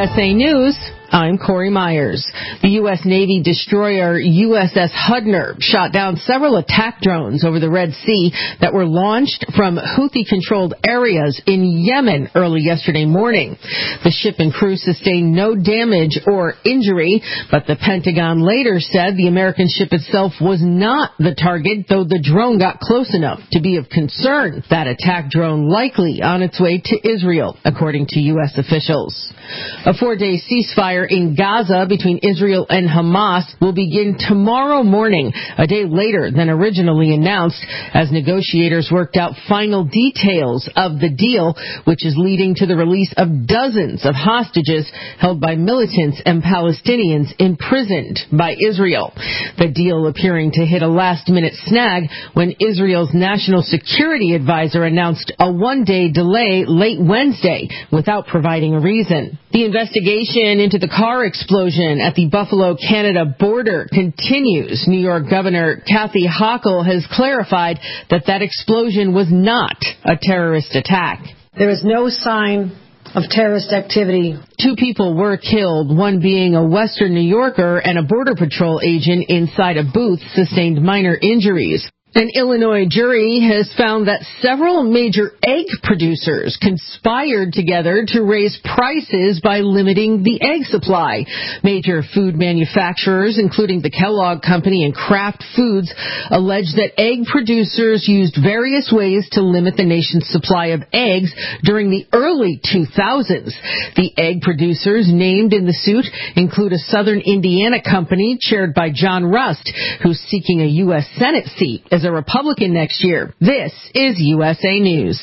USA News, I'm Corey Myers. The U.S. Navy destroyer USS Hudner shot down several attack drones over the Red Sea that were launched from Houthi-controlled areas in Yemen early yesterday morning. The ship and crew sustained no damage or injury, but the Pentagon later said the American ship itself was not the target, though the drone got close enough to be of concern. That attack drone likely on its way to Israel, according to U.S. officials. A 4-day ceasefire in Gaza between Israel and Hamas will begin tomorrow morning, a day later than originally announced, as negotiators worked out final details of the deal, which is leading to the release of dozens of hostages held by militants and Palestinians imprisoned by Israel. The deal appearing to hit a last-minute snag when Israel's national security advisor announced a one-day delay late Wednesday without providing a reason. The investigation into the car explosion at the Buffalo-Canada border continues. New York Governor Kathy Hochul has clarified that explosion was not a terrorist attack. There is no sign of terrorist activity. 2 people were killed, one being a Western New Yorker and a Border Patrol agent inside a booth sustained minor injuries. An Illinois jury has found that several major egg producers conspired together to raise prices by limiting the egg supply. Major food manufacturers, including the Kellogg Company and Kraft Foods, allege that egg producers used various ways to limit the nation's supply of eggs during the early 2000s. The egg producers named in the suit include a Southern Indiana company chaired by John Rust, who's seeking a U.S. Senate seat as a Republican next year. This is USA News.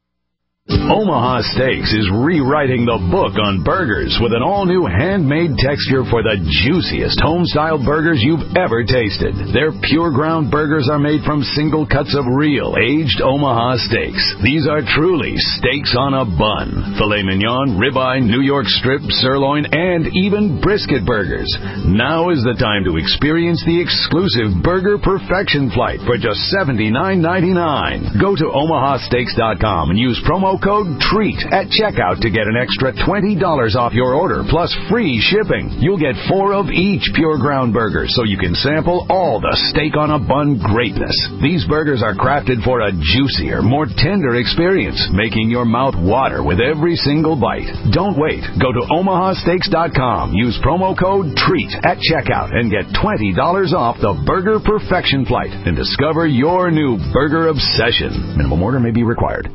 Omaha Steaks is rewriting the book on burgers with an all-new handmade texture for the juiciest home-style burgers you've ever tasted. Their pure ground burgers are made from single cuts of real, aged Omaha steaks. These are truly steaks on a bun. Filet mignon, ribeye, New York strip, sirloin, and even brisket burgers. Now is the time to experience the exclusive Burger Perfection Flight for just $79.99. Go to omahasteaks.com and use promo code TREAT at checkout to get an extra $20 off your order, plus free shipping. You'll get 4 of each pure ground burger, so you can sample all the steak on a bun greatness. These burgers are crafted for a juicier, more tender experience, making your mouth water with every single bite. Don't wait. Go to omahasteaks.com. Use promo code TREAT at checkout and get $20 off the Burger Perfection Flight and discover your new burger obsession. Minimum order may be required.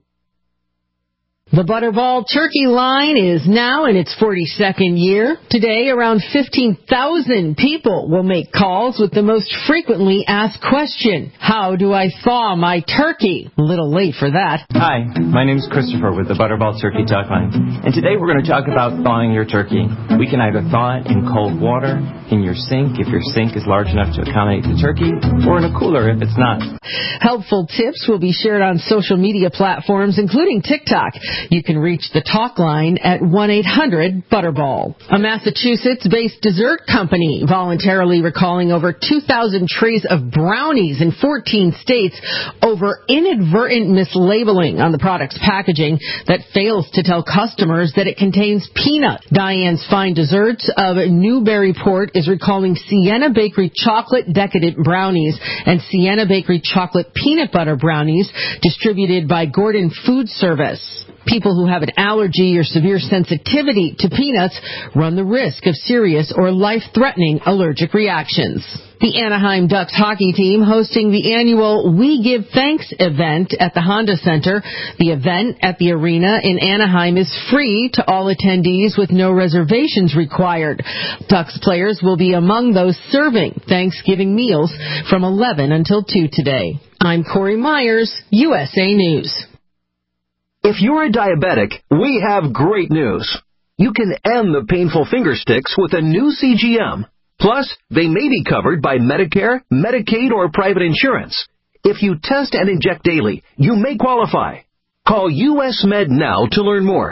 The Butterball Turkey line is now in its 42nd year. Today, around 15,000 people will make calls with the most frequently asked question: how do I thaw my turkey? A little late for that. Hi, my name's Christopher with the Butterball Turkey Talk Line. And today we're going to talk about thawing your turkey. We can either thaw it in cold water, in your sink if your sink is large enough to accommodate the turkey, or in a cooler if it's not. Helpful tips will be shared on social media platforms, including TikTok. You can reach the talk line at 1-800-BUTTERBALL. A Massachusetts-based dessert company voluntarily recalling over 2,000 trays of brownies in 14 states over inadvertent mislabeling on the product's packaging that fails to tell customers that it contains peanut. Diane's Fine Desserts of Newburyport is recalling Sienna Bakery Chocolate Decadent Brownies and Sienna Bakery Chocolate Peanut Butter Brownies, distributed by Gordon Food Service. People who have an allergy or severe sensitivity to peanuts run the risk of serious or life-threatening allergic reactions. The Anaheim Ducks hockey team hosting the annual We Give Thanks event at the Honda Center. The event at the arena in Anaheim is free to all attendees with no reservations required. Ducks players will be among those serving Thanksgiving meals from 11 until 2 today. I'm Corey Myers, USA News. If you're a diabetic, we have great news. You can end the painful finger sticks with a new CGM. Plus, they may be covered by Medicare, Medicaid, or private insurance. If you test and inject daily, you may qualify. Call US Med now to learn more.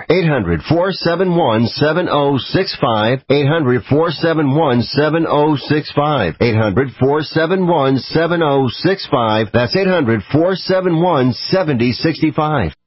800-471-7065. 800-471-7065. 800-471-7065. That's 800-471-7065.